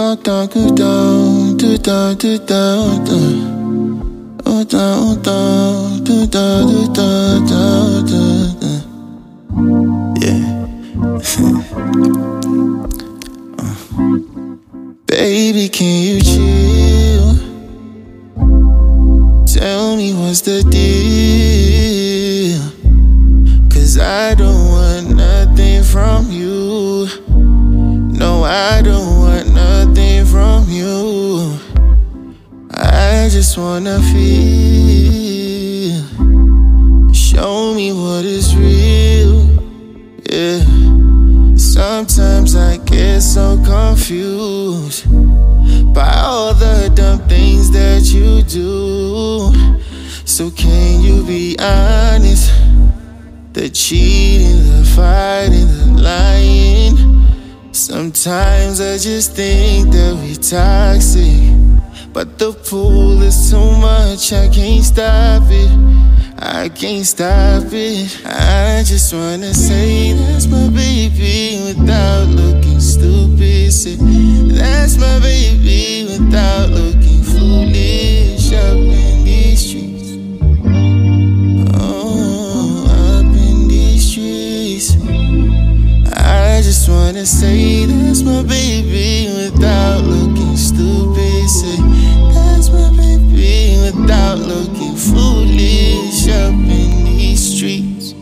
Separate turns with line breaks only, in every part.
Baby, can you chill? Tell me what's the deal? 'Cause I don't want nothing from you. No, I don't want nothing from you. I just wanna feel. Show me what is real. Yeah. Sometimes I get so confused by all the dumb things that you do. So can you be honest? The cheating, the fighting, the lying. Sometimes I just think that we toxic, but the pool is too much, I can't stop it. I can't stop it. I just wanna say that's my baby without looking stupid. Say that's my baby without looking foolish up in these streets. Oh, up in these streets. I just wanna say that's my baby without looking stupid. Say that's my baby without looking foolish up in these streets.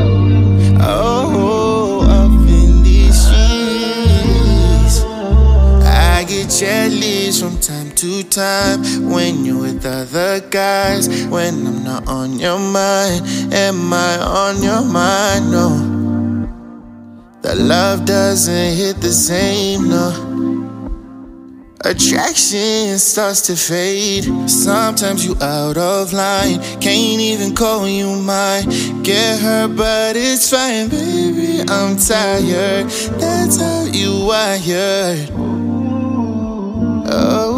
Oh, up in these streets. I get jealous from time to time when you're with other guys. When I'm not on your mind, am I on your mind? No, the love doesn't hit the same, no. Attraction starts to fade. Sometimes you out of line, can't even call you mine. Get hurt, but it's fine, baby, I'm tired. That's how you wired. Oh,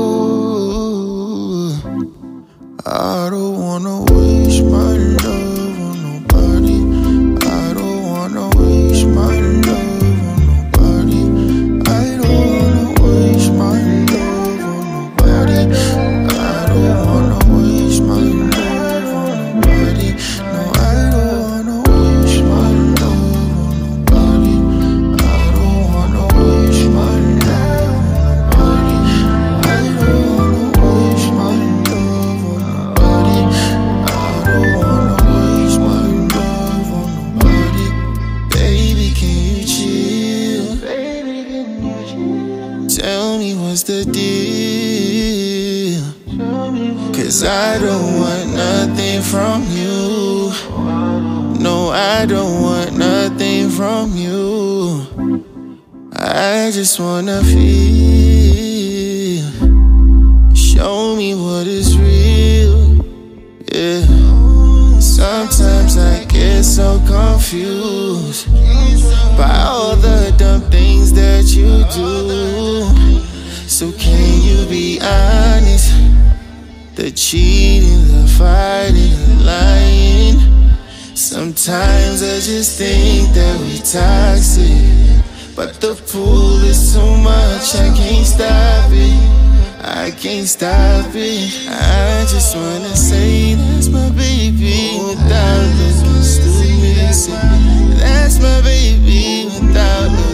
I don't wanna waste my love on nobody. I don't wanna waste my love on nobody. I don't wanna waste my love on nobody. I don't wanna waste my love on nobody. No, I don't wanna waste my love on nobody. I don't wanna waste my love on nobody. I don't wanna waste my love on nobody. I don't wanna waste my love on nobody. Baby, can you chill? Baby, can you chill? Tell me what's the deal? 'Cause I don't want nothing from you. No, I don't want nothing from you. I just wanna feel. Show me what is real. Yeah. Sometimes I get so confused by all the dumb things that you do. So can you be honest? The cheating, the fighting, the lying. Sometimes I just think that we toxic, but the pool is too much, I can't stop it. I can't stop it. I just wanna say that's my baby without looking stupid. Say that's my baby without looking